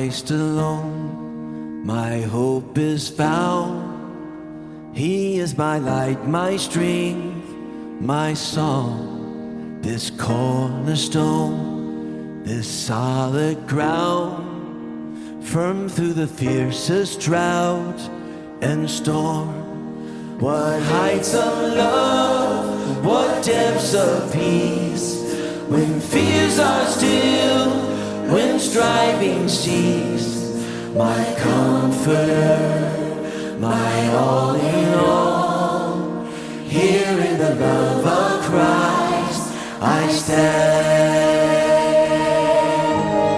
Christ alone my hope is found. He is my light, my strength, my song, this cornerstone, this solid ground, firm through the fiercest drought and storm. What heights of love, what depths of peace, when fears are still, when striving cease. My comforter, my all in all, here in the love of Christ I stand.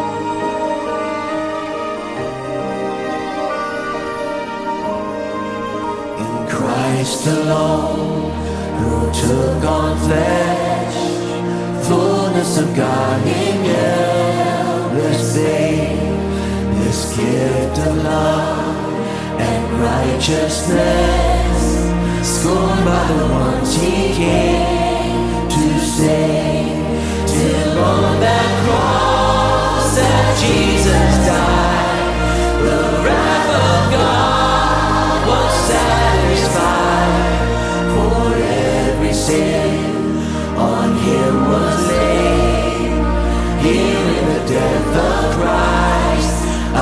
In Christ alone, who took on flesh, fullness of God in endless babe, this gift of love and righteousness, scorned by the ones he came to save, till on that cross that Jesus died, the wrath of God was satisfied. For every sin on him was laid, here in the death of Christ I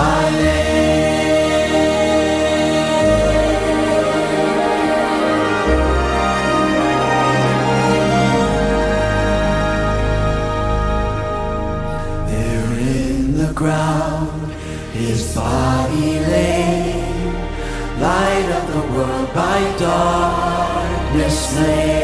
live. There in the ground his body lay, light of the world by darkness slain.